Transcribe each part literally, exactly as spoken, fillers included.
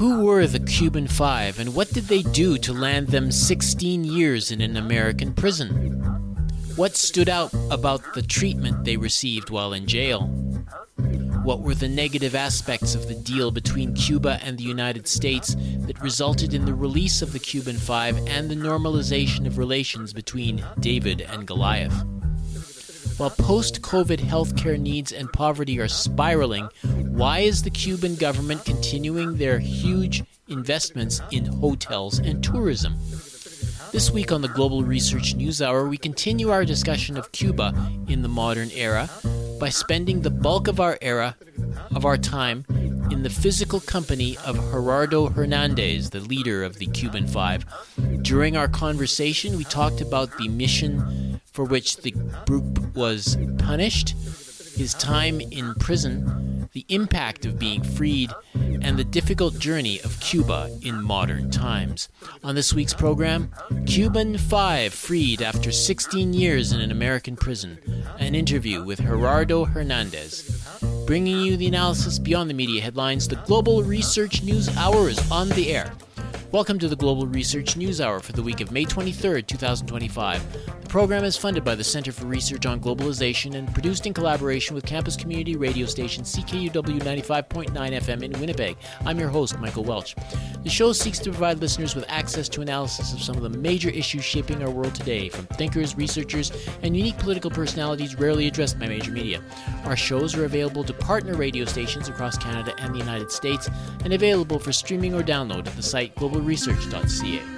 Who were the Cuban Five, and what did they do to land them sixteen years in an American prison? What stood out about the treatment they received while in jail? What were the negative aspects of the deal between Cuba and the United States that resulted in the release of the Cuban Five and the normalization of relations between David and Goliath? While post-COVID healthcare needs and poverty are spiraling, why is the Cuban government continuing their huge investments in hotels and tourism? This week on the Global Research News Hour, we continue our discussion of Cuba in the modern era by spending the bulk of our era, of our time, in the physical company of Gerardo Hernandez, the leader of the Cuban Five. During our conversation, we talked about the mission for which the group was punished, his time in prison, the impact of being freed, and the difficult journey of Cuba in modern times. On this week's program, Cuban Five freed after sixteen years in an American prison, an interview with Gerardo Hernandez. Bringing you the analysis beyond the media headlines, the Global Research News Hour is on the air. Welcome to the Global Research News Hour for the week of May twenty-third, twenty twenty-five. The program is funded by the Center for Research on Globalization and produced in collaboration with campus community radio station C K U W ninety-five point nine F M in Winnipeg. I'm your host, Michael Welch. The show seeks to provide listeners with access to analysis of some of the major issues shaping our world today, from thinkers, researchers, and unique political personalities rarely addressed by major media. Our shows are available to partner radio stations across Canada and the United States, and available for streaming or download at the site global research dot c a.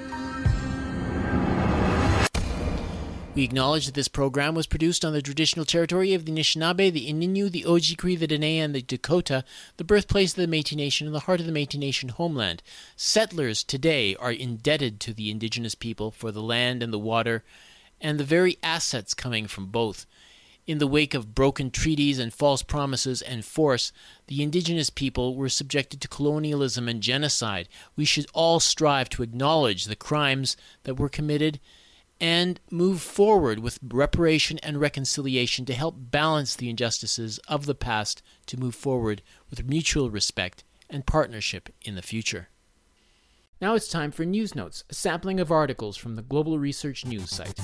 We acknowledge that this program was produced on the traditional territory of the Anishinaabe, the Innu, the Ojibwe, the Dene, and the Dakota, the birthplace of the Métis Nation and the heart of the Métis Nation homeland. Settlers today are indebted to the Indigenous people for the land and the water, and the very assets coming from both. In the wake of broken treaties and false promises and force, the Indigenous people were subjected to colonialism and genocide. We should all strive to acknowledge the crimes that were committed and move forward with reparation and reconciliation to help balance the injustices of the past to move forward with mutual respect and partnership in the future. Now it's time for News Notes, a sampling of articles from the Global Research News site.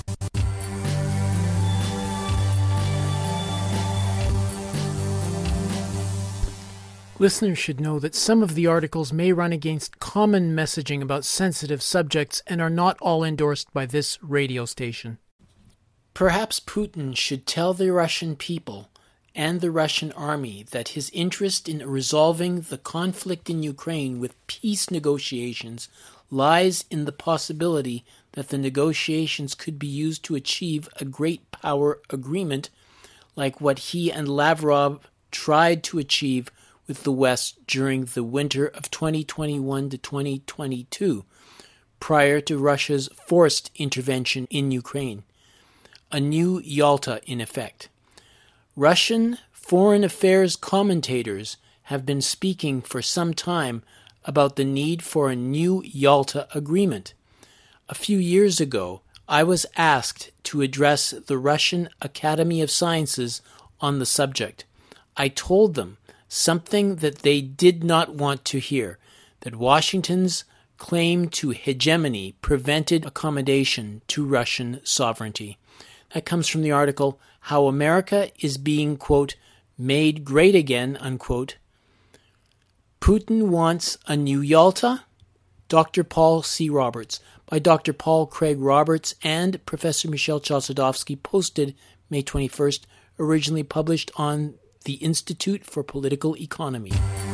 Listeners should know that some of the articles may run against common messaging about sensitive subjects and are not all endorsed by this radio station. Perhaps Putin should tell the Russian people and the Russian army that his interest in resolving the conflict in Ukraine with peace negotiations lies in the possibility that the negotiations could be used to achieve a great power agreement like what he and Lavrov tried to achieve with the West during the winter of twenty twenty-one to twenty twenty-two, prior to Russia's forced intervention in Ukraine. A new Yalta in effect. Russian foreign affairs commentators have been speaking for some time about the need for a new Yalta agreement. A few years ago, I was asked to address the Russian Academy of Sciences on the subject. I told them something that they did not want to hear, that Washington's claim to hegemony prevented accommodation to Russian sovereignty. That comes from the article, How America is Being, quote, Made Great Again, unquote. Putin Wants a New Yalta? Doctor Paul C. Roberts, by Doctor Paul Craig Roberts and Professor Michel Chossudovsky, posted May twenty-first, originally published on the Institute for Political Economy.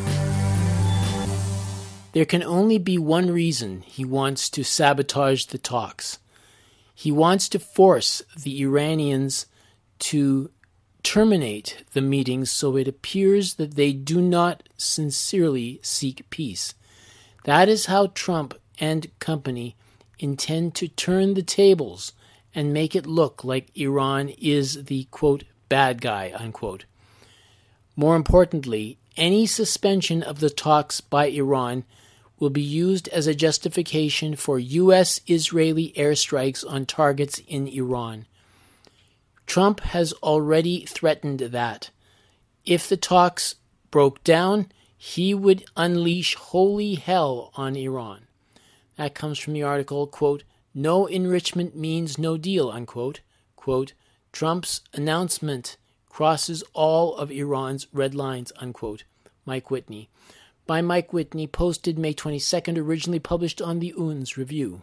There can only be one reason he wants to sabotage the talks. He wants to force the Iranians to terminate the meetings so it appears that they do not sincerely seek peace. That is how Trump and company intend to turn the tables and make it look like Iran is the, quote, bad guy, unquote. More importantly, any suspension of the talks by Iran will be used as a justification for U S-Israeli airstrikes on targets in Iran. Trump has already threatened that if the talks broke down, he would unleash holy hell on Iran. That comes from the article, quote, "No enrichment means no deal," unquote. Quote, "Trump's announcement crosses all of Iran's red lines," unquote. Mike Whitney. By Mike Whitney, posted May twenty-second, originally published on the U N S Review.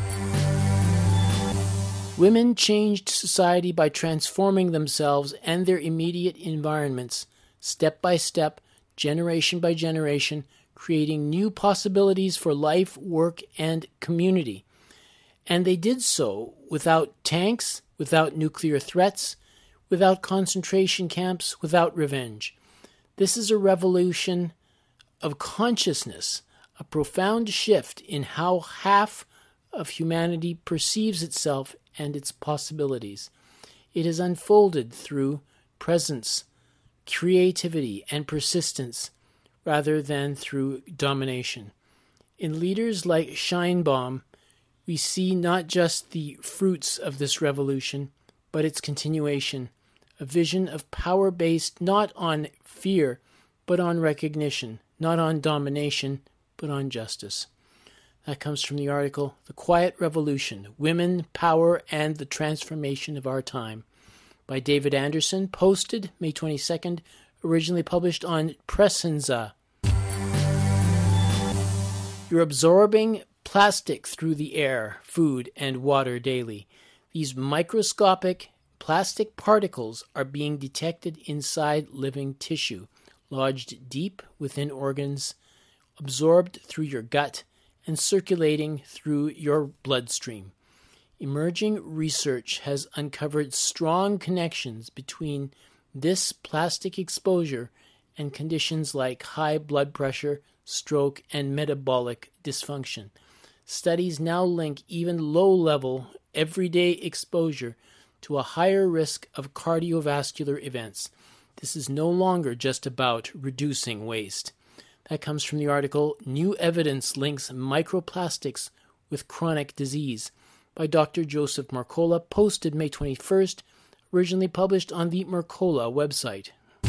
Women changed society by transforming themselves and their immediate environments, step by step, generation by generation, creating new possibilities for life, work, and community. And they did so without tanks, without nuclear threats, without concentration camps, without revenge. This is a revolution of consciousness, a profound shift in how half of humanity perceives itself and its possibilities. It has unfolded through presence, creativity, and persistence, rather than through domination. In leaders like Sheinbaum, we see not just the fruits of this revolution, but its continuation, a vision of power based not on fear, but on recognition, not on domination, but on justice. That comes from the article, "The Quiet Revolution, Women, Power, and the Transformation of Our Time," by David Anderson, posted May twenty-second, originally published on Presenza. You're absorbing plastic through the air, food, and water daily. These microscopic plastic particles are being detected inside living tissue, lodged deep within organs, absorbed through your gut, and circulating through your bloodstream. Emerging research has uncovered strong connections between this plastic exposure and conditions like high blood pressure, stroke, and metabolic dysfunction. Studies now link even low-level, everyday exposure to a higher risk of cardiovascular events. This is no longer just about reducing waste. That comes from the article, "New Evidence Links Microplastics with Chronic Disease," by Doctor Joseph Mercola, posted May twenty-first, originally published on the Mercola website.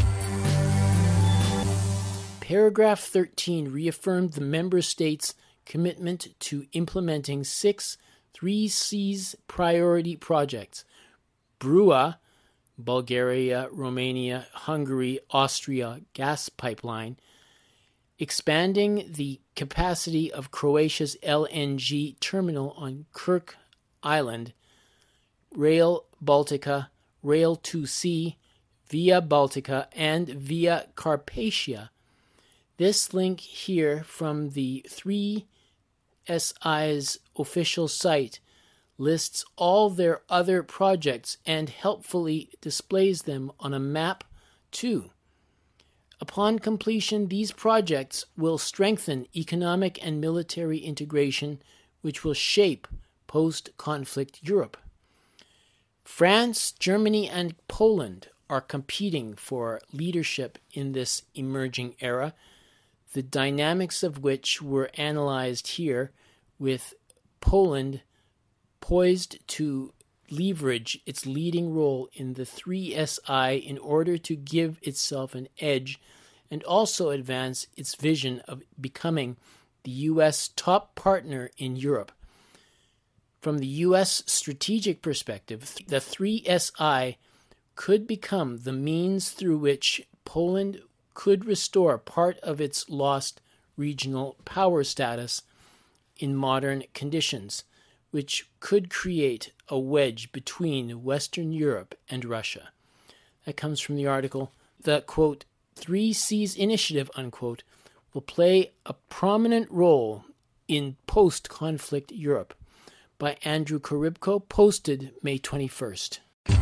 Paragraph thirteen reaffirmed the member states' commitment to implementing six three C's priority projects: B R U A, Bulgaria, Romania, Hungary, Austria gas pipeline, expanding the capacity of Croatia's L N G terminal on Kirk Island, Rail Baltica, Rail two C, Via Baltica, and Via Carpathia. This link here from the three S I's official site lists all their other projects and helpfully displays them on a map too. Upon completion, these projects will strengthen economic and military integration, which will shape post-conflict Europe. France, Germany, and Poland are competing for leadership in this emerging era, the dynamics of which were analyzed here, with Poland poised to leverage its leading role in the three S I in order to give itself an edge and also advance its vision of becoming the U S top partner in Europe. From the U S strategic perspective, the three S I could become the means through which Poland could restore part of its lost regional power status in modern conditions, which could create a wedge between Western Europe and Russia. That comes from the article, the, quote, three C's initiative, unquote, will play a prominent role in post-conflict Europe, by Andrew Korybko, posted May twenty-first.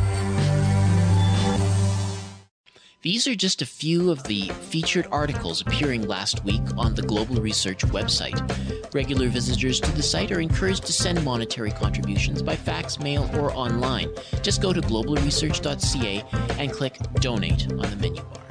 These are just a few of the featured articles appearing last week on the Global Research website. Regular visitors to the site are encouraged to send monetary contributions by fax, mail, or online. Just go to global research dot c a and click Donate on the menu bar.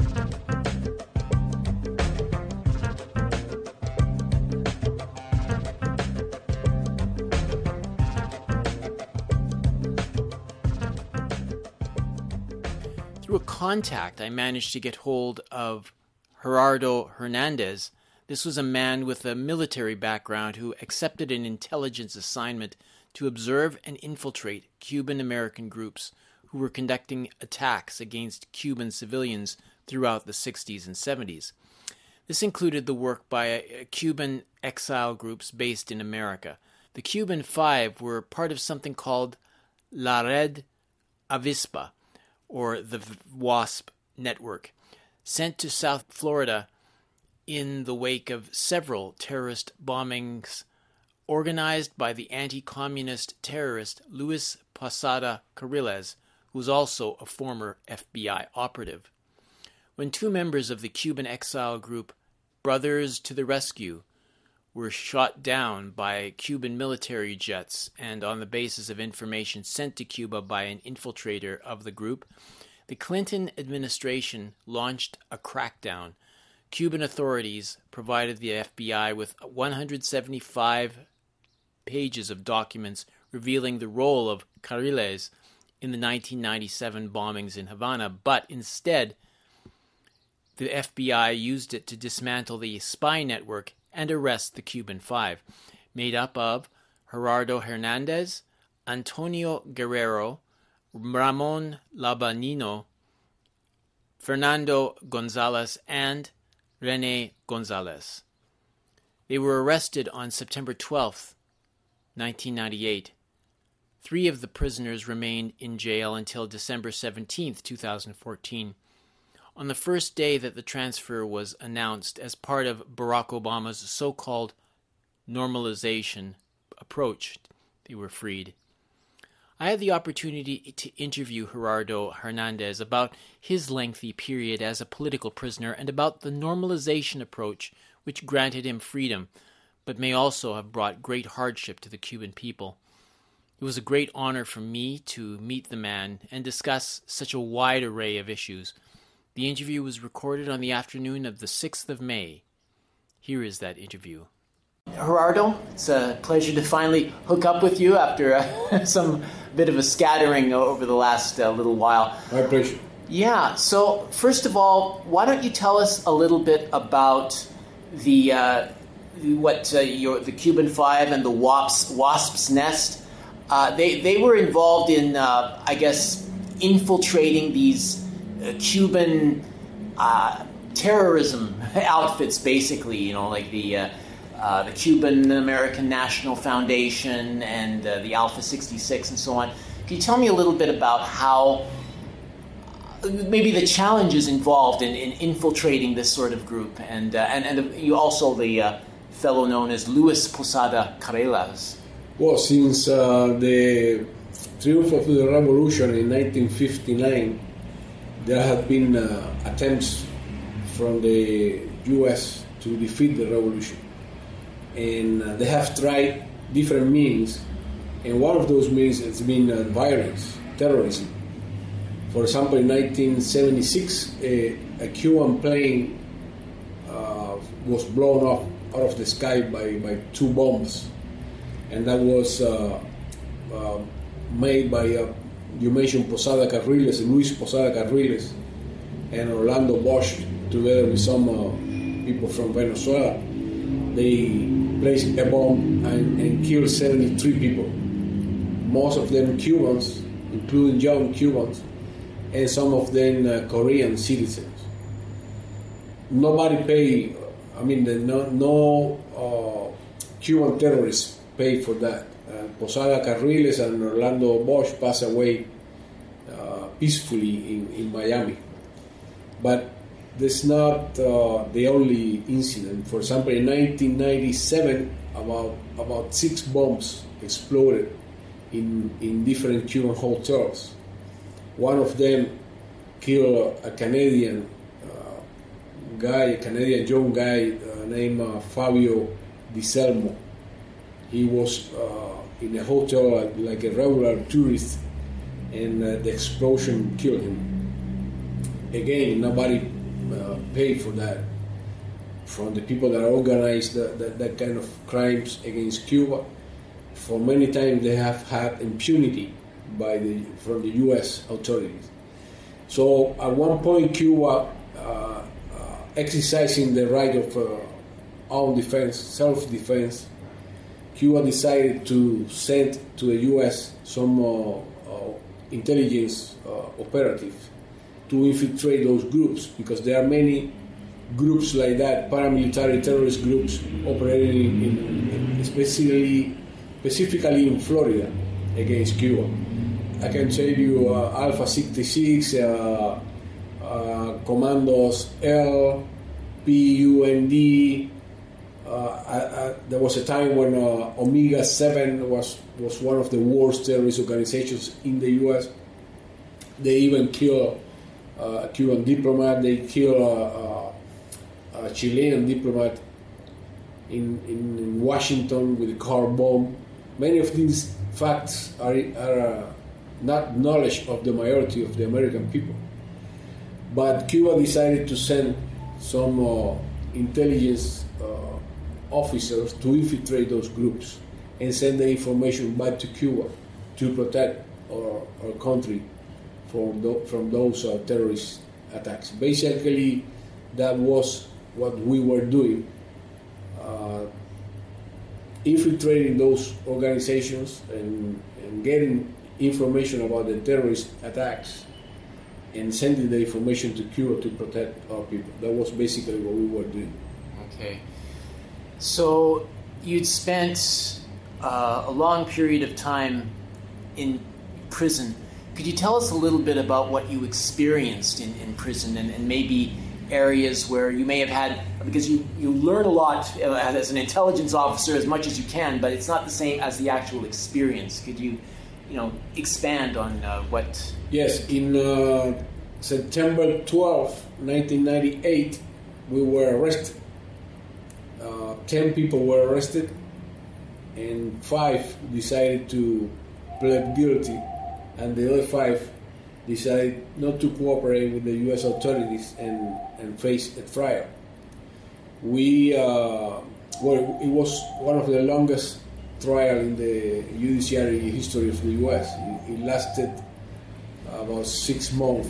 Through a contact, I managed to get hold of Gerardo Hernandez. This was a man with a military background who accepted an intelligence assignment to observe and infiltrate Cuban-American groups who were conducting attacks against Cuban civilians throughout the sixties and seventies. This included the work by Cuban exile groups based in America. The Cuban Five were part of something called La Red Avispa, or the WASP network, sent to South Florida in the wake of several terrorist bombings organized by the anti-communist terrorist Luis Posada Carriles, who was also a former F B I operative. When two members of the Cuban exile group Brothers to the Rescue were shot down by Cuban military jets and on the basis of information sent to Cuba by an infiltrator of the group, the Clinton administration launched a crackdown. Cuban authorities provided the F B I with one hundred seventy-five pages of documents revealing the role of Carriles in the nineteen ninety-seven bombings in Havana, but instead the F B I used it to dismantle the spy network and arrest the Cuban Five, made up of Gerardo Hernandez, Antonio Guerrero, Ramon Labanino, Fernando Gonzalez, and Rene Gonzalez. They were arrested on September twelfth, nineteen ninety-eight. Three of the prisoners remained in jail until December seventeenth, twenty fourteen. On the first day that the transfer was announced as part of Barack Obama's so-called normalization approach, they were freed. I had the opportunity to interview Gerardo Hernandez about his lengthy period as a political prisoner and about the normalization approach which granted him freedom, but may also have brought great hardship to the Cuban people. It was a great honor for me to meet the man and discuss such a wide array of issues. The interview was recorded on the afternoon of the sixth of May. Here is that interview. Gerardo, it's a pleasure to finally hook up with you after uh, some bit of a scattering over the last uh, little while. My pleasure. Yeah, so first of all, why don't you tell us a little bit about the uh, what uh, your the Cuban Five and the WASP's, WASP's Nest. Uh, they they were involved in, uh, I guess, infiltrating these uh, Cuban uh, terrorism outfits, basically. You know, like the uh, uh, the Cuban American National Foundation and uh, the Alpha sixty-six and so on. Can you tell me a little bit about how uh, maybe the challenges involved in, in infiltrating this sort of group, and uh, and and you also the uh, fellow known as Luis Posada Carriles? Well, since uh, the triumph of the revolution in nineteen fifty-nine, there have been uh, attempts from the U S to defeat the revolution. And uh, they have tried different means, and one of those means has been uh, violence, terrorism. For example, in nineteen seventy-six, a, a Cuban plane uh, was blown up out of the sky by, by two bombs. And that was uh, uh, made by, uh, you mentioned Posada Carriles, Luis Posada Carriles, and Orlando Bosch, together with some uh, people from Venezuela. They placed a bomb and, and killed seventy-three people, most of them Cubans, including young Cubans, and some of them uh, Korean citizens. Nobody paid, I mean, the, no, no uh, Cuban terrorists paid for that. Uh, Posada Carriles and Orlando Bosch passed away uh, peacefully in, in Miami. But that's not uh, the only incident. For example, in nineteen ninety-seven, about about six bombs exploded in, in different Cuban hotels. One of them killed a Canadian uh, guy, a Canadian young guy uh, named uh, Fabio Di Selmo. He was uh, in a hotel like, like a regular tourist, and uh, the explosion killed him. Again, nobody uh, paid for that from the people that organized that, that, that kind of crimes against Cuba. For many times, they have had impunity by the from the U S authorities. So at one point, Cuba uh, uh, exercising the right of uh, own defense, self-defense, Cuba decided to send to the U S some uh, uh, intelligence uh, operatives to infiltrate those groups, because there are many groups like that, paramilitary terrorist groups operating in, in especially, specifically in Florida against Cuba. I can tell you uh, Alpha sixty-six, uh, uh, Commandos L, P U N D. Uh, I, I, there was a time when uh, Omega seven was, was one of the worst terrorist organizations in the U S. They even killed uh, a Cuban diplomat. They killed uh, uh, a Chilean diplomat in, in, in Washington with a car bomb. Many of these facts are, are uh, not knowledge of the majority of the American people. But Cuba decided to send some uh, intelligence uh, officers to infiltrate those groups and send the information back to Cuba to protect our, our country from, the, from those uh, terrorist attacks. Basically, that was what we were doing, uh, infiltrating those organizations and, and getting information about the terrorist attacks and sending the information to Cuba to protect our people. That was basically what we were doing. Okay. So you'd spent uh, a long period of time in prison. Could you tell us a little bit about what you experienced in, in prison and, and maybe areas where you may have had, because you, you learn a lot as an intelligence officer as much as you can, but it's not the same as the actual experience. Could you, you know, expand on uh, what... Yes, in uh, September twelfth, nineteen ninety-eight, we were arrested. Uh, ten people were arrested, and five decided to plead guilty, and the other five decided not to cooperate with the U S authorities and, and face a trial. We, uh, well, it was one of the longest trial in the judiciary history of the U S. It, it lasted about six months,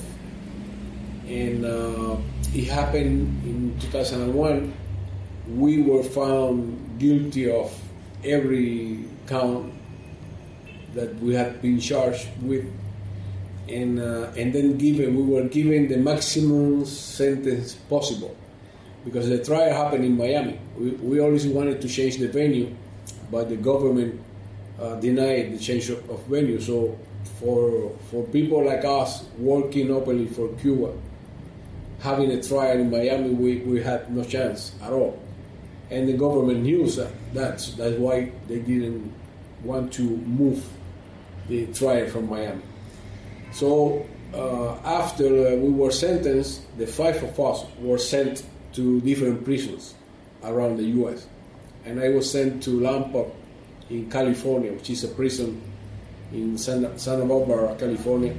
and uh, it happened in two thousand one. We were found guilty of every count that we had been charged with, and uh, and then given we were given the maximum sentence possible, because the trial happened in Miami. We, we always wanted to change the venue, but the government uh, denied the change of, of venue. So for for people like us working openly for Cuba, having a trial in Miami, we, we had no chance at all. And the government knew that. That's, that's why they didn't want to move the trial from Miami. So uh, after uh, we were sentenced, the five of us were sent to different prisons around the U S. And I was sent to Lompoc in California, which is a prison in Santa, Santa Barbara, California.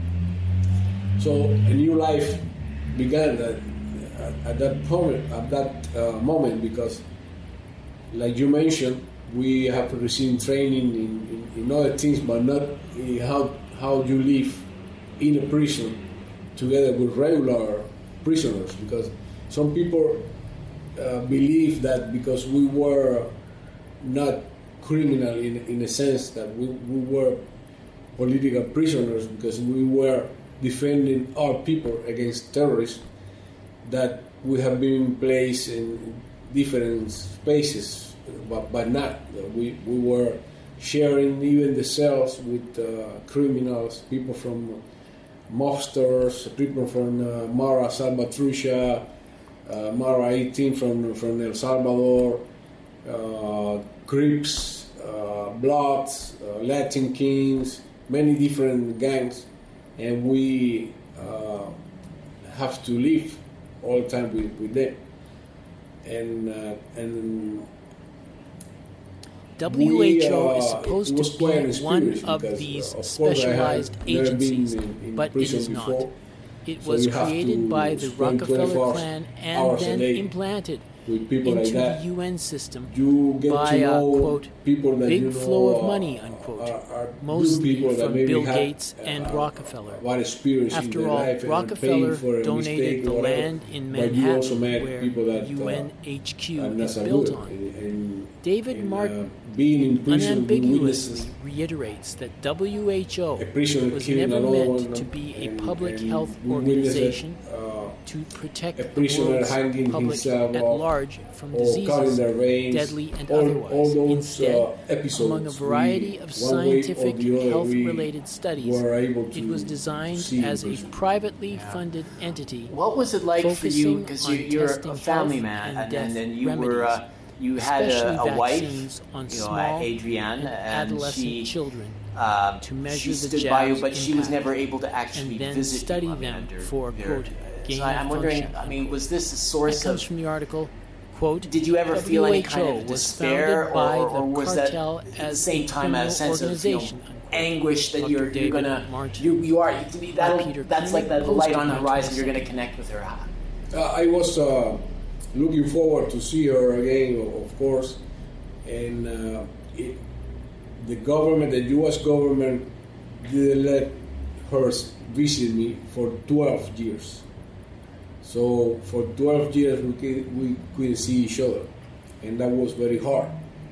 So a new life began at, at that moment, at that uh, moment, because, like you mentioned, we have received training in, in, in other things, but not in how how you live in a prison together with regular prisoners. Because some people uh, believe that because we were not criminal in in a sense that we, we were political prisoners because we were defending our people against terrorists, that we have been placed in different spaces, but, but not. We, we were sharing even the cells with uh, criminals, people from mobsters, people from uh, Mara Salvatrucha, uh, Mara eighteen from, from El Salvador, uh, Crips, uh, Bloods, uh, Latin Kings, many different gangs, and we uh, have to live all the time with, with them. And uh, and W H O we, uh, is supposed to be one of because, these uh, of specialized course I have agencies, never been in, in but it is before. not. It So was you have created to by the spend Rockefeller twenty-four clan and hours a then day implanted with people like into that. the U N system You get by to a, know quote, people that big you know flow of uh, money, unquote, are, are mostly good people that from maybe Bill had, Gates and uh, Rockefeller. what experience in After their all, life and Rockefeller paying for a donated mistake the or whatever. land in But you also Manhattan met where people that U N uh, H Q are not is so built good. on. And, and, David and, Martin uh, being in prison, you witness unambiguously reiterates that W H O a prisoner was killing never another meant one, to be a and- public and health we witnessed organization uh, to protect a the prisoner world's hanging public himself at off large from or cutting diseases, their veins, deadly and all, otherwise. all those Instead, uh, episodes, among a variety we, of one way or scientific the other, health-related we studies, were able to it was designed see as a prison. privately funded entity. What was it like for you? Focusing Because on you, you're testing a family health man, and and, death and, and you remedies, were uh, you had especially a, a wife, vaccines on you know, small Adrienne, and and adolescent she children uh, to measure she the stood by you, jab's but she was impact, never able to actually and then visit study you. I mean, them under for, their- quote, gain So I, I'm of wondering. function, I mean, unquote. was this a That source comes of? from the article, quote, Did you ever feel any kind W H O of was despair, founded or, by or, or the was that cartel at the as same a time a criminal sense of you know, organization, unquote. anguish that Doctor you're, you're David gonna Martin. you you are to me that'll, Peter that's Keenan, like the light on the post-traumatic horizon. You're stress. gonna connect with her. Uh, I was uh, looking forward to see her again, of course, and uh, it, the government, the U S government, didn't let her visit me for twelve years. So for twelve years we could, we couldn't see each other, and that was very hard.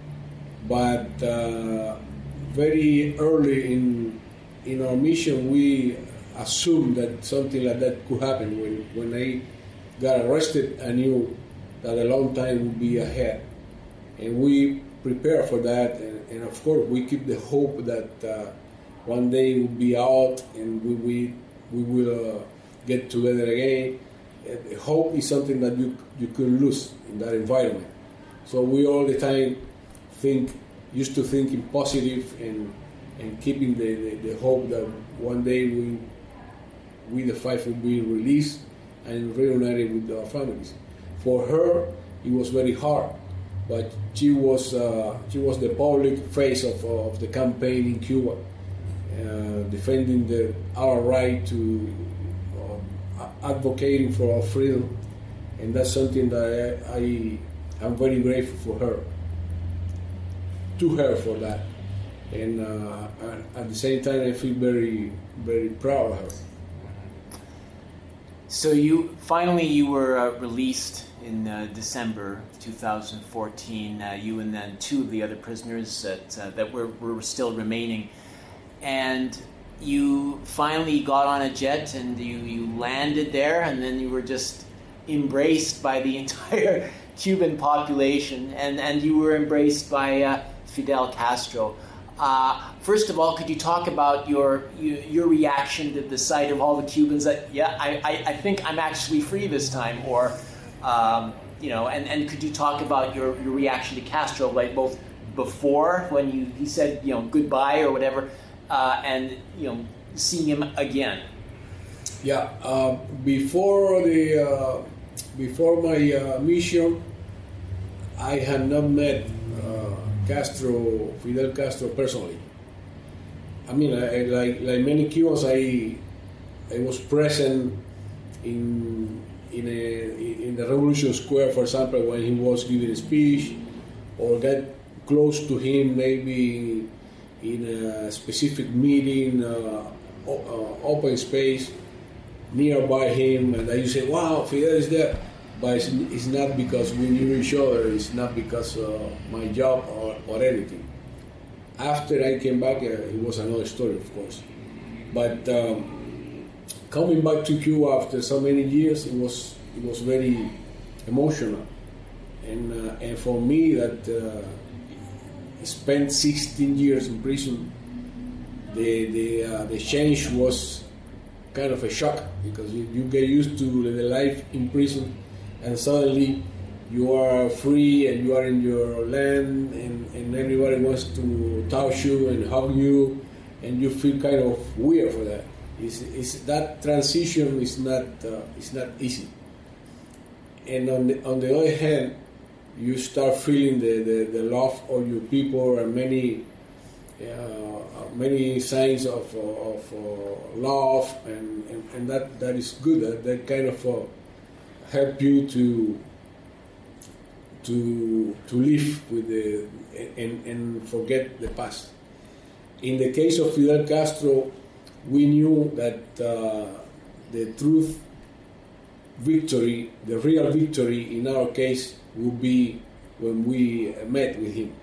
But uh, very early in in our mission, we assumed that something like that could happen. When when I got arrested, I knew that a long time would be ahead, and we prepared for that. And, and of course, we keep the hope that uh, one day we'll be out and we we, we will uh, get together again. Uh, hope is something that you you could lose in that environment. So we all the time think, used to thinking positive and and keeping the, the, the hope that one day we we the five will be released and reunited with our families. For her, it was very hard, but she was uh, she was the public face of, of the campaign in Cuba, uh, defending the, our right to uh, advocating for our freedom, and that's something that I, I am very grateful for her, to her for that, and uh, at the same time I feel very very proud of her. So you finally you were uh, released in uh, December two thousand fourteen. Uh, you and then two of the other prisoners that uh, that were were still remaining, and you finally got on a jet and you, you landed there, and then you were just embraced by the entire Cuban population, and, and you were embraced by uh, Fidel Castro. Uh, first of all, could you talk about your, your your reaction to the sight of all the Cubans that, yeah, I, I, I think I'm actually free this time, or, um, you know, and, and could you talk about your, your reaction to Castro, like both before when you he said, you know, goodbye or whatever, uh, and, you know, seeing him again? Yeah, uh, before the uh, before my uh, mission, I had not met uh, Castro, Fidel Castro personally. I mean, I, like like many Cubans, I I was present in in a in the Revolution Square, for example, when he was giving a speech, or get close to him, maybe in a specific meeting, uh, o- uh, open space nearby him, and then you say, "Wow, Fidel is there." But it's, it's not because we knew each other. It's not because of my job or, or anything. After I came back, uh, it was another story, of course. But um, coming back to Cuba after so many years, it was it was very emotional, and uh, and for me that uh, spent sixteen years in prison, the the uh, the change was kind of a shock, because you, you get used to the life in prison, and suddenly you are free and you are in your land, and, and everybody wants to touch you and hug you, and you feel kind of weird for that. It's, it's, that transition is not uh, it's not easy. And on the, on the other hand, you start feeling the, the, the love of your people, and many uh, many signs of, of uh, love, and, and, and that, that is good. That, that kind of uh, help you to to to live with the and, and forget the past. In the case of Fidel Castro, we knew that uh, the truth victory, the real victory in our case, would be when we met with him.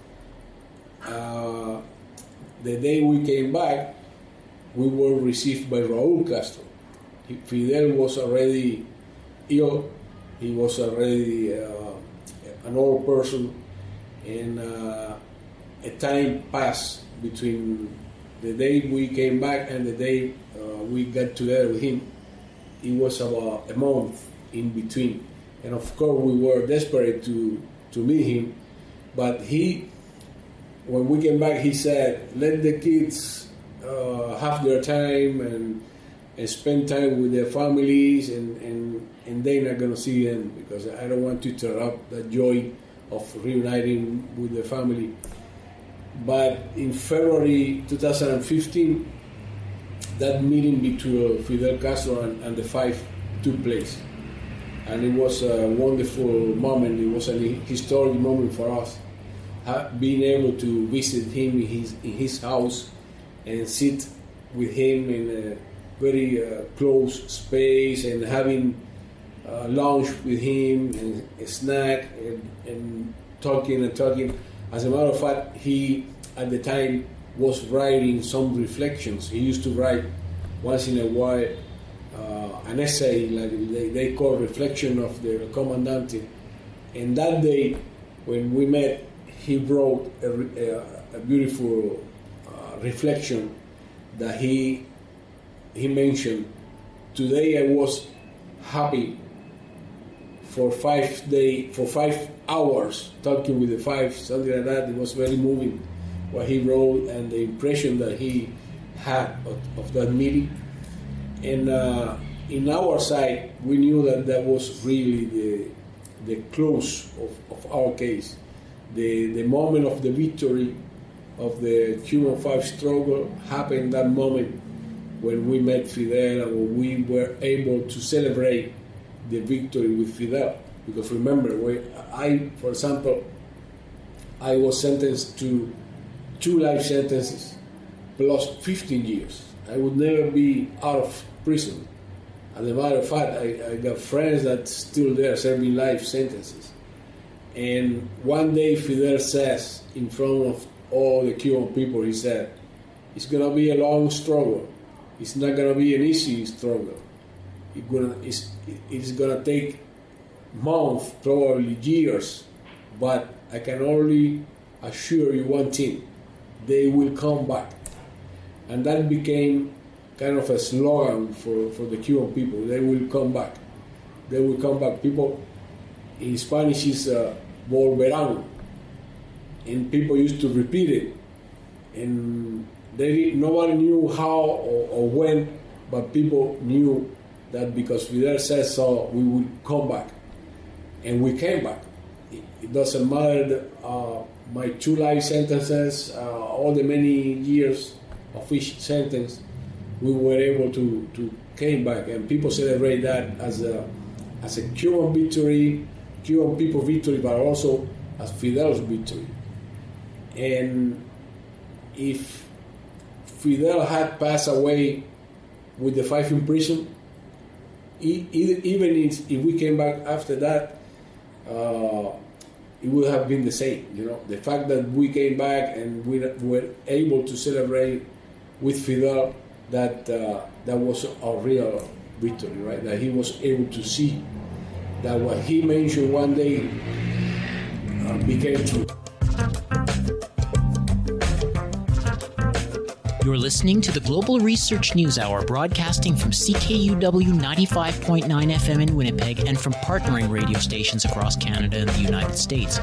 Uh, the day we came back, we were received by Raúl Castro. Fidel was already ill. He was already uh, an old person, and uh, a time passed between the day we came back and the day uh, we got together with him. It was about a month in between, and of course we were desperate to to meet him. But he, when we came back, he said, "Let the kids uh, have their time and and spend time with their families, and and, and they're not gonna see them because I don't want to interrupt the joy of reuniting with the family." But in February two thousand fifteen, that meeting between Fidel Castro and, and the five took place. And it was a wonderful moment. It was a historic moment for us. Being able to visit him in his, in his house and sit with him in a very uh, close space and having uh, lunch with him and a snack and, and talking and talking. As a matter of fact, he, at the time, was writing some reflections. He used to write once in a while uh, an essay, like they, they call Reflection of the Comandante. And that day, when we met, he wrote a, a, a beautiful uh, reflection that he he mentioned. Today I was happy for five day for five hours talking with the five, something like that. It was very moving what he wrote and the impression that he had of, of that meeting. And uh, in our side, we knew that that was really the the close of, of our case, the the moment of the victory of the Cuban Five struggle happened that moment when we met Fidel and when we were able to celebrate the victory with Fidel. Because remember, when I, for example, I was sentenced to two life sentences plus fifteen years. I would never be out of prison. As a matter of fact, I, I got friends that still there serving life sentences. And one day Fidel says in front of all the Cuban people, he said, "It's going to be a long struggle. It's not going to be an easy struggle. It gonna, it's, it's going to take months, probably years, but I can only assure you one thing, they will come back." And that became kind of a slogan for, for the Cuban people. They will come back. They will come back. People, in Spanish is uh, volverán. And people used to repeat it. And they nobody knew how or, or when, but people knew that because Fidel says so, we would come back. And we came back. It, it doesn't matter that, uh, my two life sentences, uh, all the many years of each sentence, we were able to, to came back, and people celebrate that as a as a Cuban victory, Cuban people victory, but also as Fidel's victory. And if Fidel had passed away with the five in prison, e- even if we came back after that, uh, it would have been the same. You know, the fact that we came back and we were able to celebrate with Fidel, that uh, that was a real victory, right? That he was able to see that what he mentioned one day uh, became true. You're listening to the Global Research News Hour, broadcasting from C K U W ninety-five point nine F M in Winnipeg and from partnering radio stations across Canada and the United States.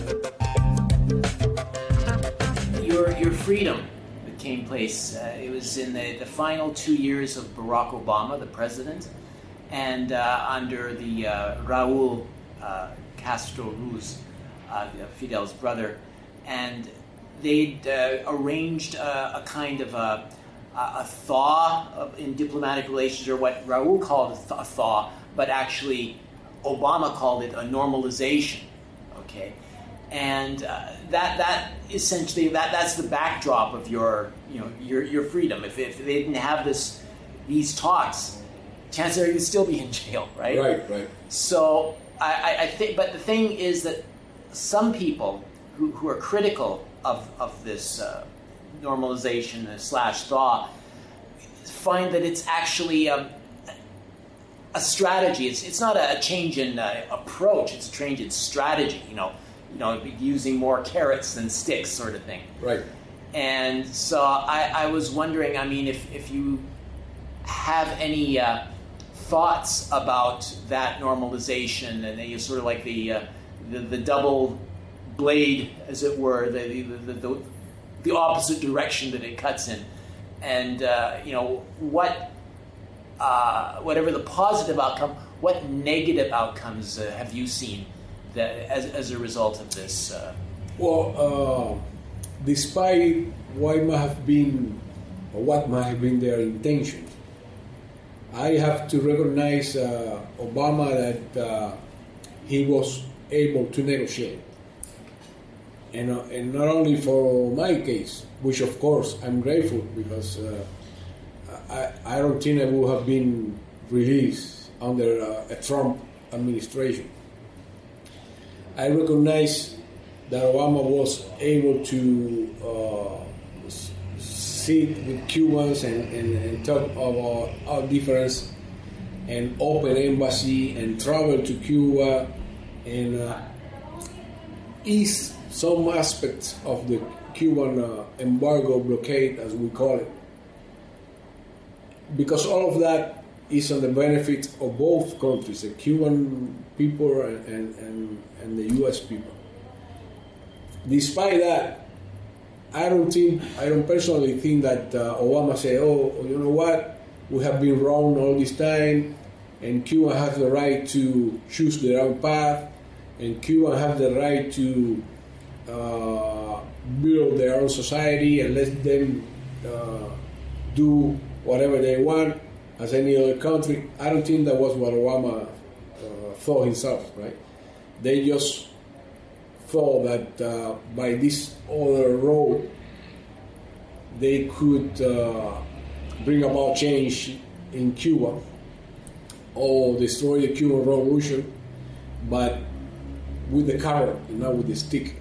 Your your freedom that came place, uh, it was in the, the final two years of Barack Obama, the president, and uh, under the uh, Raúl uh, Castro Ruz, uh, Fidel's brother. And they'd uh, arranged a, a kind of a, a thaw of, in diplomatic relations, or what Raul called a, th- a thaw, but actually Obama called it a normalization. Okay, and uh, that that essentially that that's the backdrop of your you know your your freedom. If, if they didn't have this these talks, chances are you'd still be in jail, right? Right, right. So I, I, I think, but the thing is that some people who, who are critical of of this uh, normalization slash thaw find that it's actually a, a strategy. It's it's not a change in uh, approach. It's a change in strategy. You know, you know, using more carrots than sticks, sort of thing. Right. And so I, I was wondering. I mean, if if you have any uh, thoughts about that normalization, and you sort of like the uh, the, the double blade, as it were, the the, the the opposite direction that it cuts in, and uh, you know what, uh, whatever the positive outcome, what negative outcomes uh, have you seen that as as a result of this? Uh, well, uh, despite what might have been, or what might have been their intention, I have to recognize uh, Obama that uh, he was able to negotiate. And, uh, and not only for my case, which of course I'm grateful, because uh, I, I don't think I would have been released under uh, a Trump administration. I recognize that Obama was able to uh, s- sit with Cubans and, and, and talk about our difference, and open embassy and travel to Cuba and uh, ease some aspects of the Cuban uh, embargo blockade, as we call it, because all of that is on the benefit of both countries, the Cuban people and, and, and, and the U S people. Despite that, I don't think, I don't personally think that uh, Obama said, oh, you know what, we have been wrong all this time, and Cuba has the right to choose their own path, and Cuba has the right to Uh, build their own society and let them uh, do whatever they want as any other country. I don't think that was what Obama uh, thought himself, right? They just thought that uh, by this other road they could uh, bring about change in Cuba or destroy the Cuban Revolution, but with the carrot and not with the stick.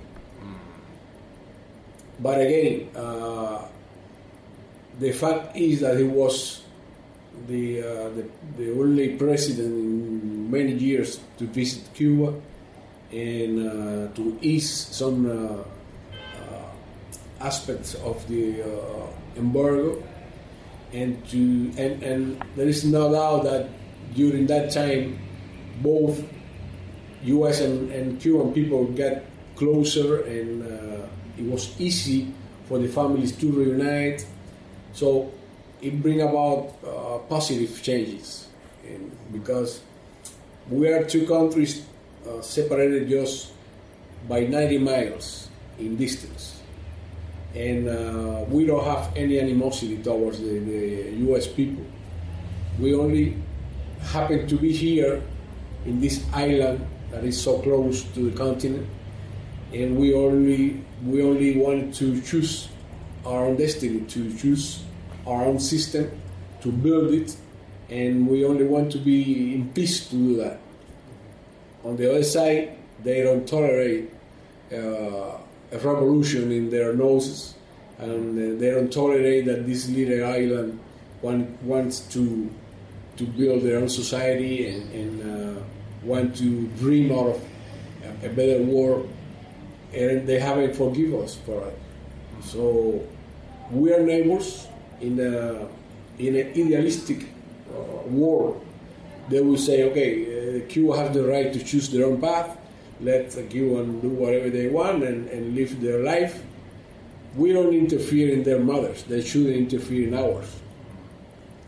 But again, uh, the fact is that he was the, uh, the the only president in many years to visit Cuba and uh, to ease some uh, uh, aspects of the uh, embargo, and to and, and there is no doubt that during that time both U S and, and Cuban people got closer, and uh, it was easy for the families to reunite. So it brings about uh, positive changes, and because we are two countries uh, separated just by ninety miles in distance, and uh, we don't have any animosity towards the, the U S people. We only happen to be here in this island that is so close to the continent, and we only we only want to choose our own destiny, to choose our own system, to build it, and we only want to be in peace to do that. On the other side, they don't tolerate uh, a revolution in their noses, and they don't tolerate that this little island want, wants to to build their own society and, and uh, want to dream out of a, a better world, and they haven't forgiven us for it. So we are neighbors in a in an idealistic uh, world. They will say, okay, uh, Cuba has the right to choose their own path. Let the Cubans do whatever they want and, and live their life. We don't interfere in their matters. They shouldn't interfere in ours.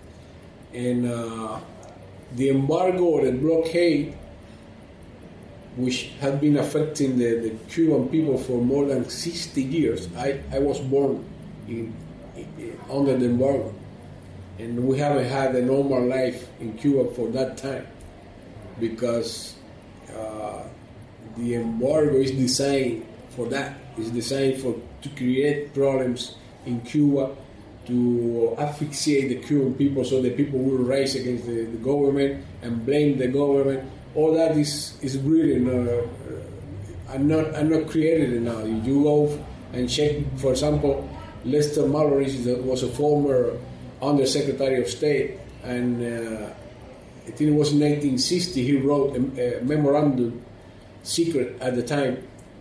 And uh, the embargo or the blockade which had been affecting the, the Cuban people for more than sixty years. I, I was born in, in, under the embargo, and we haven't had a normal life in Cuba for that time, because uh, the embargo is designed for that. It's designed for to create problems in Cuba, to asphyxiate the Cuban people so the people will rise against the, the government and blame the government. All that is is really uh, I'm not I'm not created it now. You go and check, for example, Lester Mallory was a former Undersecretary of State, and uh, I think it was in nineteen sixty he wrote a, a memorandum, secret at the time,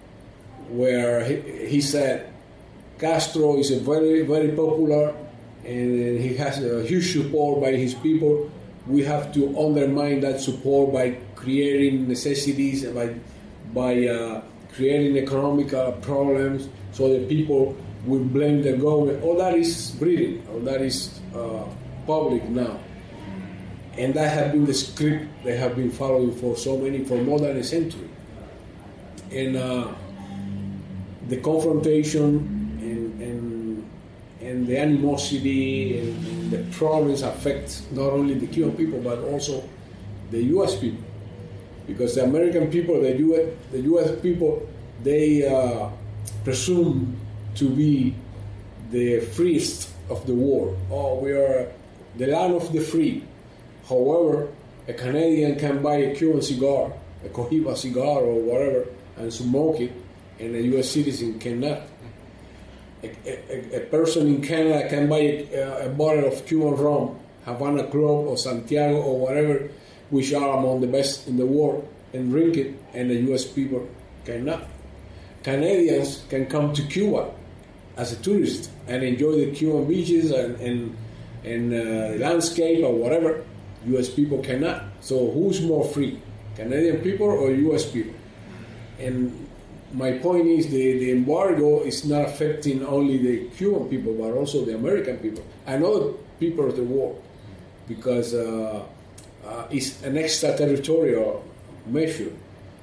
where he, he said Castro is a very very popular and he has a huge support by his people. We have to undermine that support by creating necessities, by by uh, creating economic uh, problems, so that people will blame the government. All that is written, all that is uh, public now, and that has been the script they have been following for so many, for more than a century. And uh, the confrontation and and, and the animosity and, and the problems affect not only the Cuban people but also the U S people, because the American people, the U S, the U S people, they uh, presume to be the freest of the world. Oh, we are the land of the free. However, a Canadian can buy a Cuban cigar, a Cohiba cigar or whatever, and smoke it, and a U S citizen cannot. A, a, a person in Canada can buy a, a bottle of Cuban rum, Havana Club or Santiago or whatever, which are among the best in the world, and drink it, and the U S people cannot. Canadians can come to Cuba as a tourist and enjoy the Cuban beaches and, and, and uh, landscape or whatever. U S people cannot. So who's more free, Canadian people or U S people? And my point is the, the embargo is not affecting only the Cuban people, but also the American people and other people of the world, because uh, uh, it's an extraterritorial measure.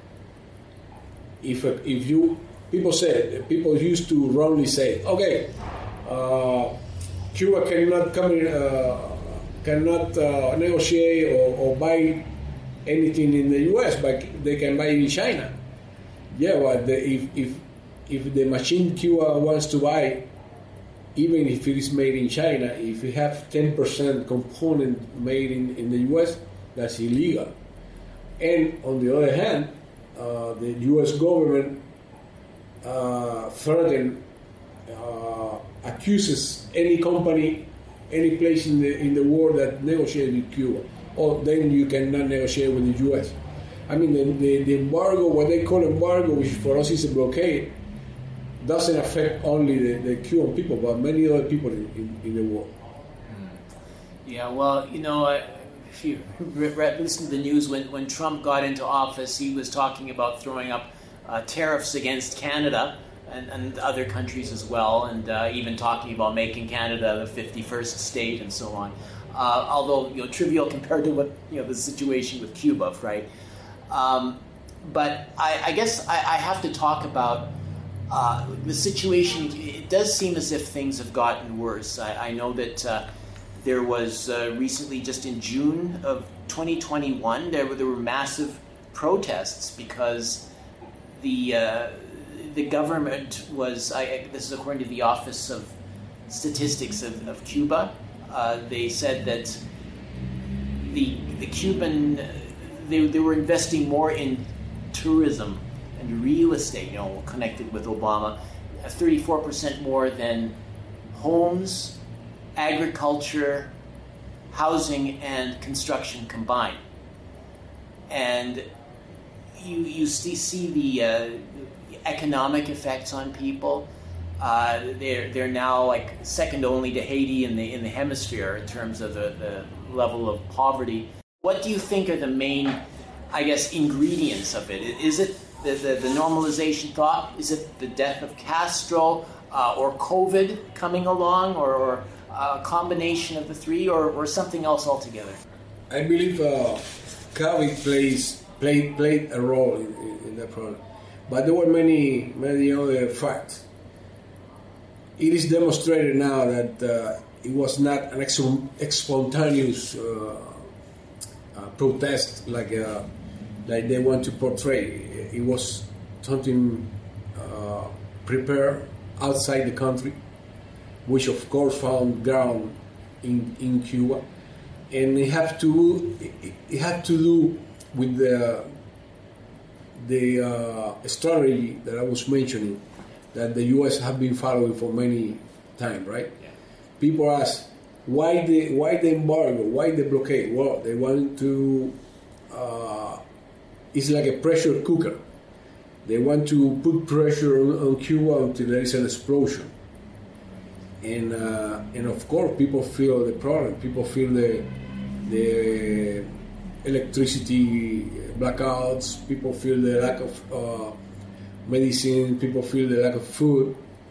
If uh, if you people say people used to wrongly say, okay, uh, Cuba cannot come in, uh, cannot uh, negotiate or, or buy anything in the U S, but they can buy in China. Yeah, but the, if if if the machine Cuba wants to buy, even if it is made in China, if you have ten percent component made in, in the U S, that's illegal. And on the other hand, uh, the U S government uh, threaten, uh, accuses any company, any place in the in the world that negotiates with Cuba, or then you cannot negotiate with the U S. I mean, the, the, the embargo, what they call embargo, which for us is a blockade, doesn't affect only the, the Cuban people, but many other people in, in, in the world. Yeah, well, you know, uh, if you read, listen to the news, when, when Trump got into office, he was talking about throwing up uh, tariffs against Canada and, and other countries as well, and uh, even talking about making Canada the fifty-first state and so on. Uh, although, you know, trivial compared to what, you know, the situation with Cuba, right? Um, but I, I guess I, I have to talk about uh, the situation. It does seem as if things have gotten worse. I, I know that uh, there was uh, recently, just in June of twenty twenty-one, there were, there were massive protests because the uh, the government was, I, this is according to the Office of Statistics of, of Cuba, uh, they said that the the Cuban They, they were investing more in tourism and real estate, you know, connected with Obama, thirty-four percent more than homes, agriculture, housing, and construction combined. And you you see, see the uh, economic effects on people. Uh, they're they're now like second only to Haiti in the in the hemisphere in terms of the, the level of poverty. What do you think are the main, I guess, ingredients of it? Is it the, the, the normalization thought? Is it the death of Castro uh, or COVID coming along, or, or a combination of the three, or, or something else altogether? I believe uh, COVID plays played played a role in, in, in that problem. But there were many many other facts. It is demonstrated now that uh, it was not an ex- spontaneous uh, uh, protest like uh, like they want to portray. It was something uh, prepared outside the country, which of course found ground in in Cuba, and it have to it, it had to do with the the uh, strategy that I was mentioning that the U S have been following for many times, right? Yeah. People ask why the why the embargo, why the blockade? Well, they want to. Uh, it's like a pressure cooker. They want to put pressure on, on Cuba until there is an explosion. And uh, and of course, people feel the problem. People feel the the electricity blackouts. People feel the lack of uh, medicine. People feel the lack of food.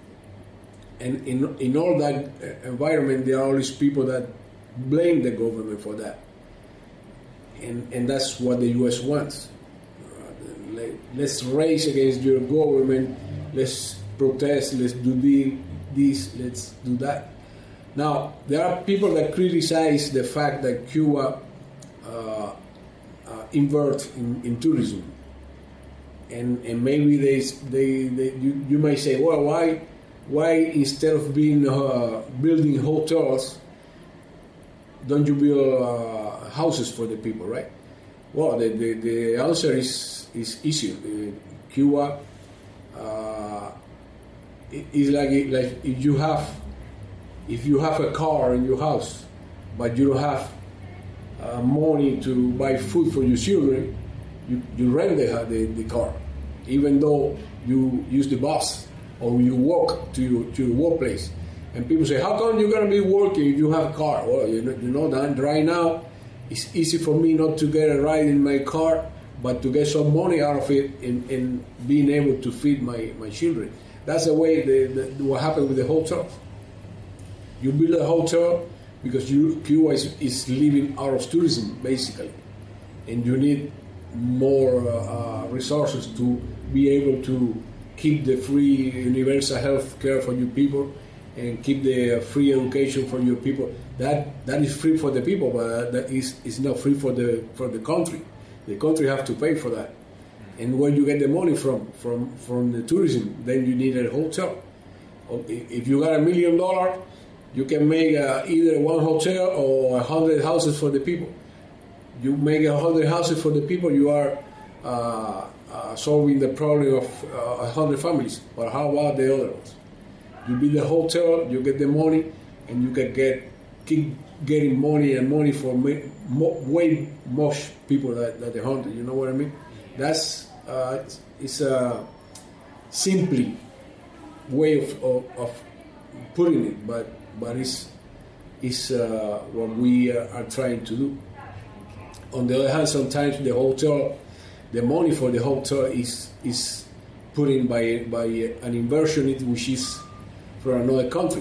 And in in all that environment, there are always people that blame the government for that. And and that's what the U S wants. Uh, let's race against your government. Let's protest. Let's do the. This, let's do that. Now, there are people that criticize the fact that Cuba uh, uh, invert in, in tourism, and and maybe they they, they you, you may say, well, why why instead of being uh, building hotels, don't you build uh, houses for the people, right? Well, the the, the answer is is easy. Uh, Cuba. Uh, It's like like if you have if you have a car in your house, but you don't have uh, money to buy food for your children, you, you rent the, the the car, even though you use the bus or you walk to your, to your workplace. And people say, how come you're going to be working if you have a car? Well, you know, you know that right now it's easy for me not to get a ride in my car, but to get some money out of it and, and being able to feed my, my children. That's the way the, the, what happened with the hotels. You build a hotel because you, Cuba is, is living out of tourism, basically. And you need more uh, resources to be able to keep the free universal health care for your people and keep the free education for your people. That that is free for the people, but that is, is not free for the for the country. The country have to pay for that. And where you get the money from, from, from the tourism, then you need a hotel. If you got a million dollars, you can make uh, either one hotel or a hundred houses for the people. You make a hundred houses for the people, you are uh, uh, solving the problem of uh, a hundred families. But how about the other ones? You build a hotel, you get the money, and you can get keep getting money and money for ma- mo- way more people than, than the hundred. You know what I mean? That's uh, it's a simply way of, of, of putting it, but but it's it's uh, what we uh, are trying to do. On the other hand, sometimes the hotel, the money for the hotel is is put in by by an inversion which is from another country,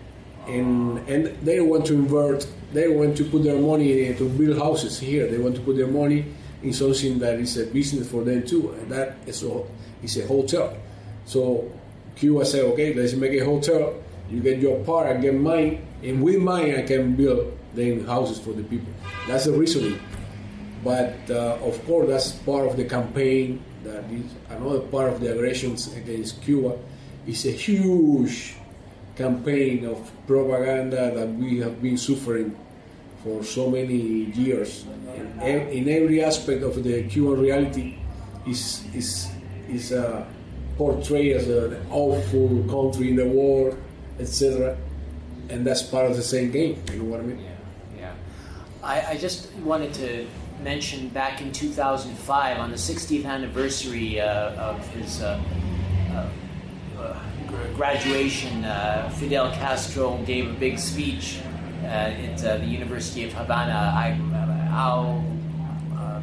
and and they want to invert. They want to put their money to build houses here. They want to put their money in something that is a business for them too, and that is a, is a hotel. So Cuba said, okay, let's make a hotel. You get your part, I get mine, and with mine I can build then houses for the people. That's the reasoning. But uh, of course, that's part of the campaign. That is another part of the aggressions against Cuba. It's a huge campaign of propaganda that we have been suffering for so many years. And in every aspect of the Cuban reality is is is uh, portrayed as an awful country in the world, et cetera. And that's part of the same game. You know what I mean? Yeah, yeah. I, I just wanted to mention back in two thousand five, on the sixtieth anniversary uh, of his uh, uh, uh, graduation, uh, Fidel Castro gave a big speech uh, at uh, the University of Havana. I, how, uh,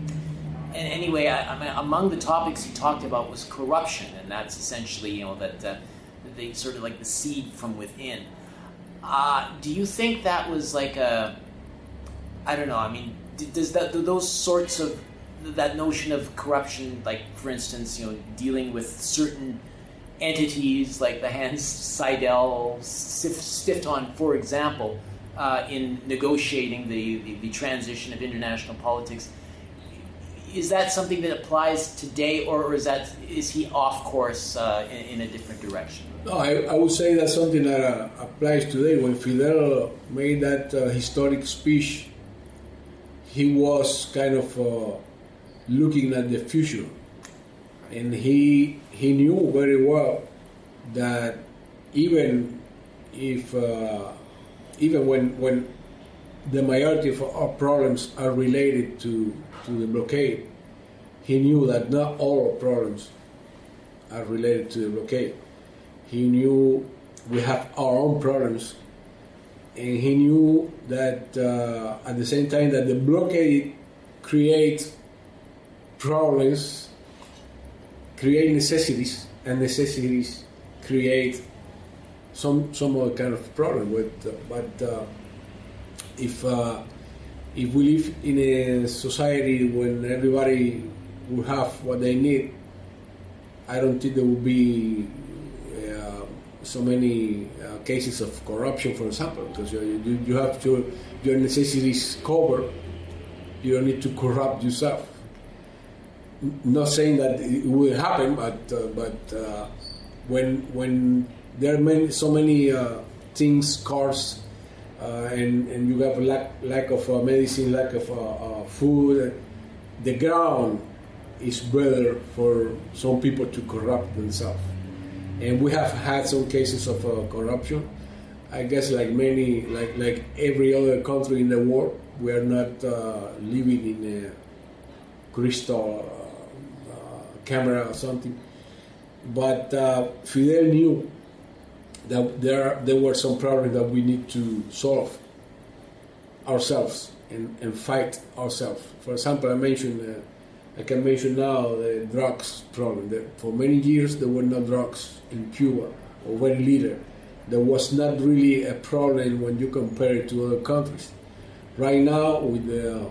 and anyway, I, I mean, among the topics he talked about was corruption, and that's essentially, you know, that uh, they sort of like the seed from within. Uh, do you think that was like a, I don't know, I mean, does that, do those sorts of that notion of corruption, like for instance, you know, dealing with certain entities like the Hans Seidel Stiftung, for example, uh, in negotiating the, the, the transition of international politics. Is that something that applies today, or is that is he off course uh, in, in a different direction? No, I, I would say that's something that uh, applies today. When Fidel made that uh, historic speech, he was kind of uh, looking at the future, and he he knew very well that even if uh, even when when the majority of our problems are related to to the blockade, he knew that not all our problems are related to the blockade. He knew we have our own problems, and he knew that uh, at the same time that the blockade creates problems, create necessities, and necessities create some some other kind of problem. But, uh, but uh, if uh, if we live in a society when everybody will have what they need, I don't think there will be uh, so many uh, cases of corruption, for example, because you, you, you have your, your necessities covered. You don't need to corrupt yourself. Not saying that it will happen, but uh, but uh, when when there are many, so many uh, things, cars, uh, and and you have lack lack of uh, medicine, lack of uh, uh, food, the ground is better for some people to corrupt themselves. And we have had some cases of uh, corruption. I guess like many, like like every other country in the world, we are not uh, living in a crystal uh, uh, camera or something. But uh, Fidel knew that there there were some problems that we need to solve ourselves and, and fight ourselves. For example, I mentioned, uh, I can mention now the drugs problem. That for many years there were no drugs in Cuba, or very little. There was not really a problem when you compare it to other countries. Right now, with the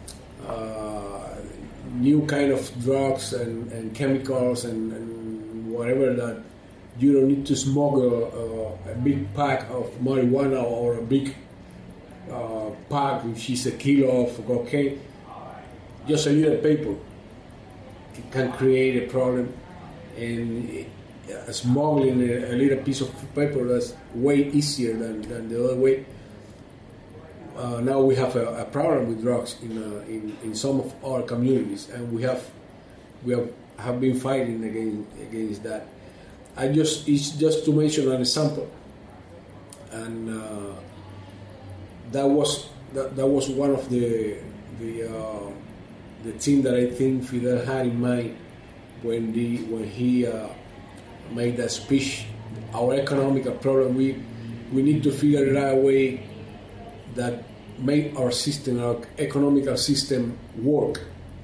uh, new kind of drugs and, and chemicals and, and whatever, that you don't need to smuggle uh, a big pack of marijuana or a big uh, pack, which is a kilo of cocaine. Just a little paper can create a problem, and uh, smuggling a, a little piece of paper that's way easier than, than the other way. Uh, now we have a, a problem with drugs in, uh, in in some of our communities, and we have we have, have been fighting against against that. I just it's just to mention an example, and uh, that was that, that was one of the the uh, the thing that I think Fidel had in mind when the when he uh, made that speech. Our economic problem, we we need to figure out a way that make our system, our economical system, work.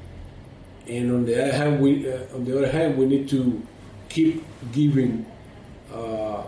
And on the other hand, we uh, on the other hand, we need to keep giving uh,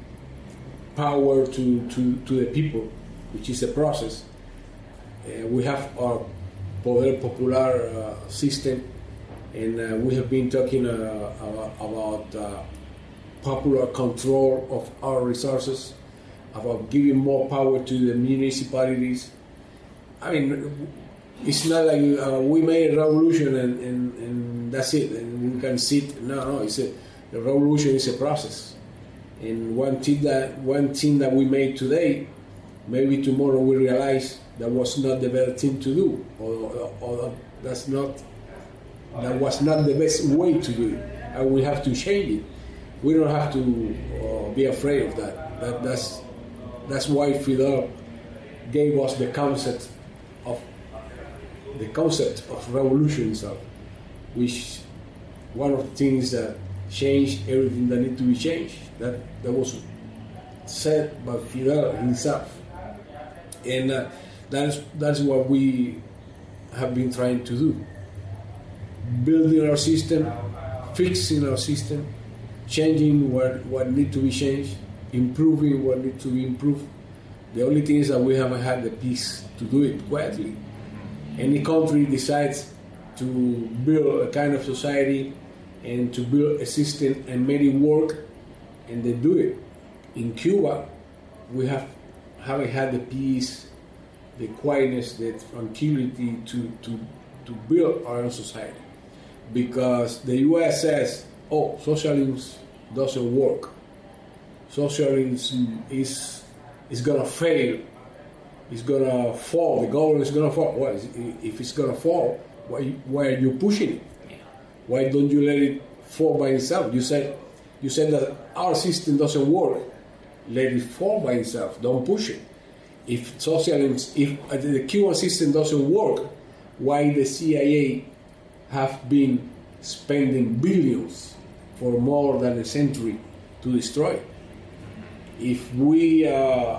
power to, to, to the people, which is a process. Uh, we have our Poder Popular uh, system, and uh, we have been talking uh, about, about uh, popular control of our resources, about giving more power to the municipalities. I mean, it's not like uh, we made a revolution and, and, and that's it, and we can sit. No, no, it's a, the revolution is a process. And one thing that one thing that we made today, maybe tomorrow we realize that was not the better thing to do, or, or, or that's not that was not the best way to do it, and we have to change it. We don't have to uh, be afraid of that. That that's that's why Fidel gave us the concept of the concept of revolution itself, which one of the things that changed everything that needed to be changed. That that was said by Fidel himself, and uh, that's that's what we have been trying to do: building our system, fixing our system, changing what what needs to be changed, improving what needs to be improved. The only thing is that we haven't had the peace to do it quietly. Any country decides to build a kind of society and to build a system and make it work, and they do it. In Cuba, we have haven't had the peace, the quietness, the tranquility to, to, to build our own society. Because the U S says, oh, socialism doesn't work. Socialism is, is going to fail. It's going to fall. The government is going to fall. Well, if it's going to fall, why, why are you pushing it? Why don't you let it fall by itself? You said, you said that our system doesn't work. Let it fall by itself. Don't push it. If socialism, if the Cuban system doesn't work, why the C I A have been spending billions for more than a century to destroy it? If we, uh,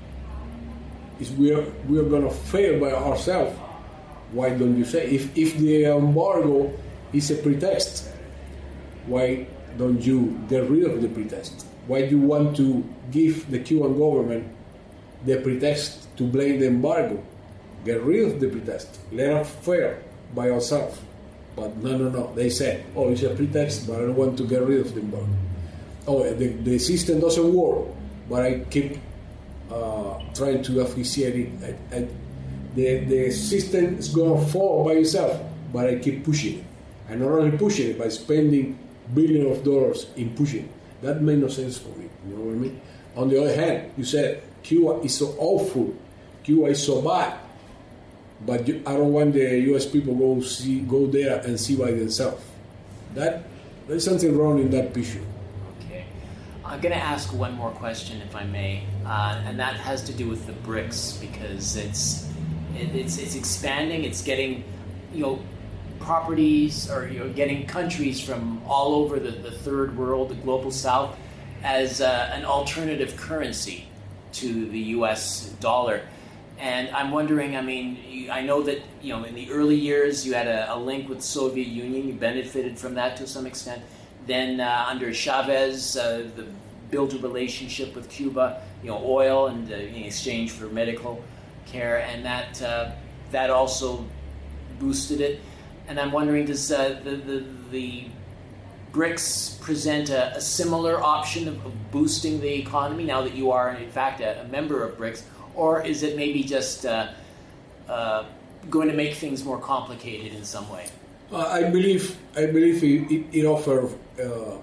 if we are we are going to fail by ourselves, why don't you say? If if the embargo is a pretext, why don't you get rid of the pretext? Why do you want to give the Cuban government the pretext to blame the embargo? Get rid of the pretext. Let us fail by ourselves. But no, no, no. They said, oh, it's a pretext, but I don't want to get rid of the embargo. Oh, the, the system doesn't work, but I keep uh, trying to officiate it. I, I, the, the system is going to fall by itself, but I keep pushing it. And not only pushing it, but spending billions of dollars in pushing it. That made no sense for me. You know what I mean? On the other hand, you said Cuba is so awful, Cuba is so bad, but you, I don't want the U S people go see, go there and see by themselves. That there's something wrong in that picture. Okay, I'm going to ask one more question, if I may, uh, and that has to do with the BRICS, because it's it, it's it's expanding. It's getting, you know, properties, or you know, getting countries from all over the, the third world, the global south, as uh, an alternative currency to the U S dollar. And I'm wondering, I mean, you, I know that, you know, in the early years you had a, a link with the Soviet Union, you benefited from that to some extent. Then uh, under Chavez, uh, the built a relationship with Cuba, you know, oil and uh, in exchange for medical care, and that uh, that also boosted it. And I'm wondering, does uh, the, the the BRICS present a, a similar option of, of boosting the economy now that you are, in fact, a, a member of BRICS, or is it maybe just uh, uh, going to make things more complicated in some way? Uh, I believe I believe it, it, it offers uh,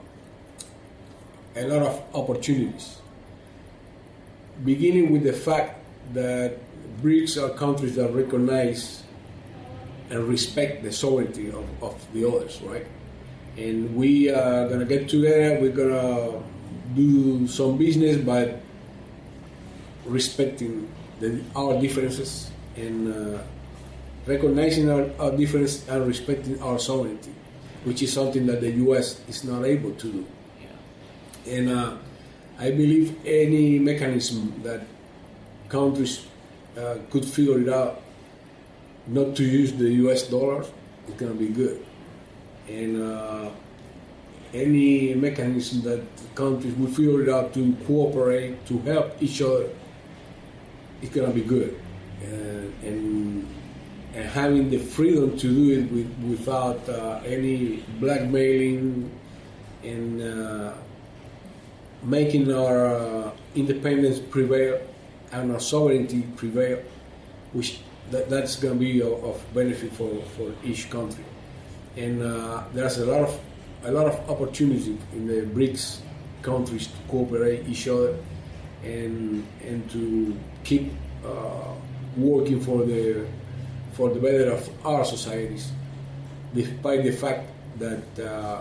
a lot of opportunities, beginning with the fact that BRICS are countries that recognize and respect the sovereignty of, of the others, right? And we are going to get together, we're going to do some business by respecting the, our differences and uh, recognizing our, our difference and respecting our sovereignty, which is something that the U S is not able to do. Yeah. And uh, I believe any mechanism that countries uh, could figure it out not to use the U S dollar is going to be good. And uh, any mechanism that countries will figure it out to cooperate, to help each other, is going to be good. And, and, and having the freedom to do it with, without uh, any blackmailing and uh, making our uh, independence prevail and our sovereignty prevail, which That, that's going to be of, of benefit for, for each country, and uh, there's a lot of a lot of opportunity in the BRICS countries to cooperate each other and and to keep uh, working for the for the better of our societies, despite the fact that uh,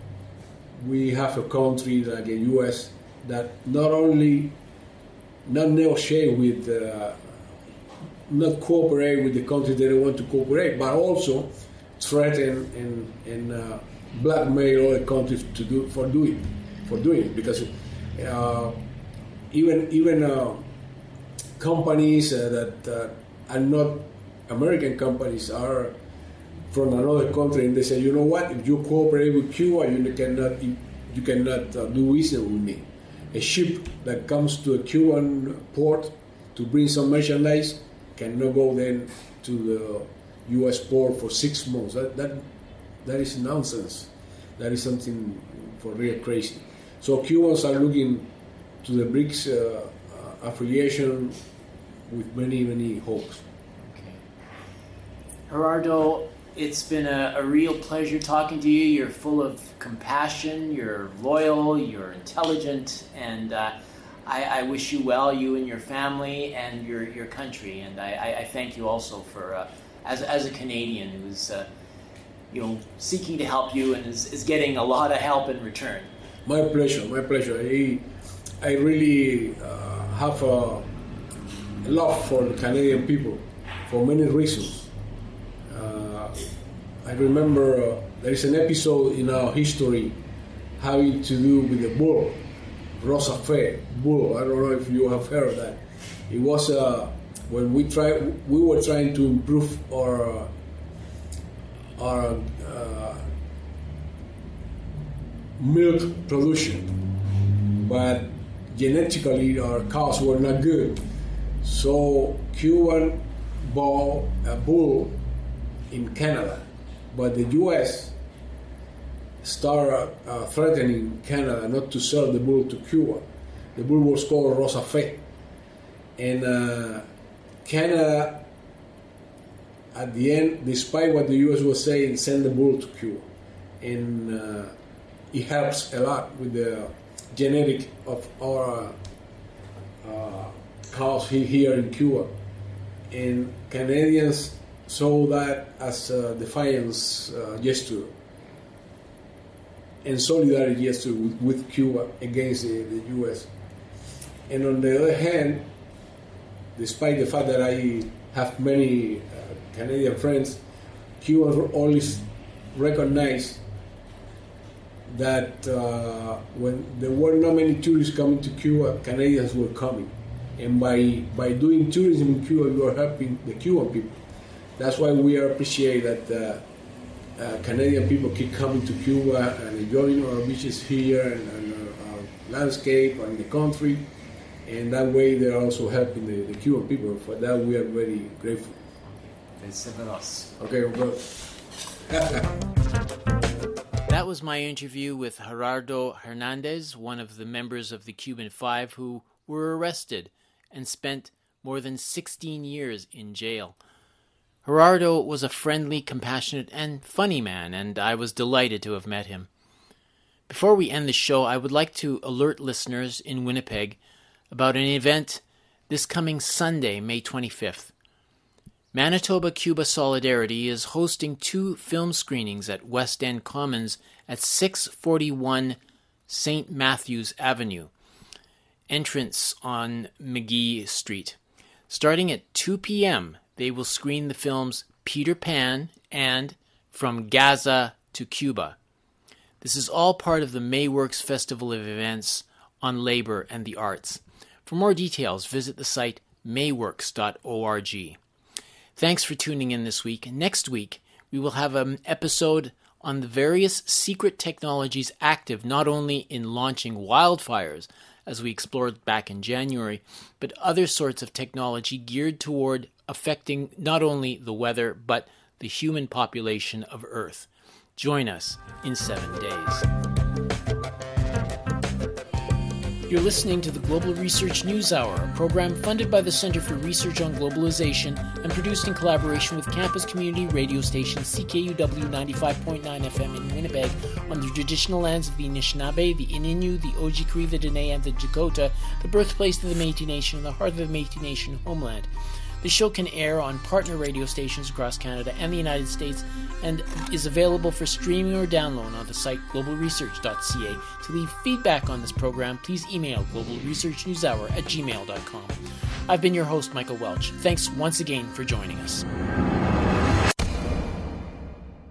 we have a country like the U S that not only not negotiate with. Uh, not cooperate with the countries that they want to cooperate, but also threaten and, and uh, blackmail other countries to do for doing for doing it, because uh, even even uh, companies uh, that uh, are not American companies are from another country, and they say, you know what, if you cooperate with Cuba, you cannot you, you cannot uh, do business with me. A ship that comes to a Cuban port to bring some merchandise cannot go then to the U S port for six months. That that that is nonsense. That is something for real crazy. So Cubans are looking to the BRICS uh, uh, affiliation with many, many hopes. Okay. Gerardo, it's been a, a real pleasure talking to you. You're full of compassion, you're loyal, you're intelligent, and uh, I, I wish you well, you and your family and your, your country. And I, I, I thank you also for, uh, as, as a Canadian who's uh, you know, seeking to help you and is, is getting a lot of help in return. My pleasure, my pleasure. I, I really uh, have a love for the Canadian people for many reasons. Uh, I remember uh, there is an episode in our history having to do with the bull, Rosa Fe bull. I don't know if you have heard of that. It was uh, when we try, we were trying to improve our uh, our uh, milk production, but genetically our cows were not good. So Cuban bought a bull in Canada, but the U S started uh, threatening Canada not to sell the bull to Cuba. The bull was called Rosa Fe, and uh, Canada, at the end, despite what the U S was saying, sent the bull to Cuba, and uh, it helps a lot with the genetic of our uh, cows here in Cuba. And Canadians saw that as a defiance uh, gesture and solidarity gesture with, with Cuba against the, the U S. And on the other hand, despite the fact that I have many uh, Canadian friends, Cuba always recognized that uh, when there were not many tourists coming to Cuba, Canadians were coming. And by by doing tourism in Cuba, you are helping the Cuban people. That's why we appreciate that uh, uh, Canadian people keep coming to Cuba and enjoying our beaches here and, and our, our landscape and the country. And that way they're also helping the, the Cuban people. For that we are very grateful. Okay, well. That was my interview with Gerardo Hernandez, one of the members of the Cuban Five who were arrested and spent more than sixteen years in jail. Gerardo was a friendly, compassionate, and funny man, and I was delighted to have met him. Before we end the show, I would like to alert listeners in Winnipeg about an event this coming Sunday, May twenty-fifth. Manitoba Cuba Solidarity is hosting two film screenings at West End Commons at six forty-one Saint Matthews Avenue, entrance on McGee Street. Starting at two p.m., they will screen the films Peter Pan and From Gaza to Cuba. This is all part of the Mayworks Festival of Events on Labor and the Arts. For more details, visit the site mayworks dot org. Thanks for tuning in this week. Next week, we will have an episode on the various secret technologies active not only in launching wildfires, as we explored back in January, but other sorts of technology geared toward affecting not only the weather, but the human population of Earth. Join us in seven days. You're listening to the Global Research News Hour, a program funded by the Center for Research on Globalization and produced in collaboration with campus community radio station C K U W ninety-five point nine F M in Winnipeg on the traditional lands of the Anishinaabe, the Ininu, the Ojibwe, the Dene, and the Dakota, the birthplace of the Métis Nation and the heart of the Métis Nation homeland. The show can air on partner radio stations across Canada and the United States and is available for streaming or download on the site global research dot c a. To leave feedback on this program, please email global research news hour at gmail dot com. I've been your host, Michael Welch. Thanks once again for joining us.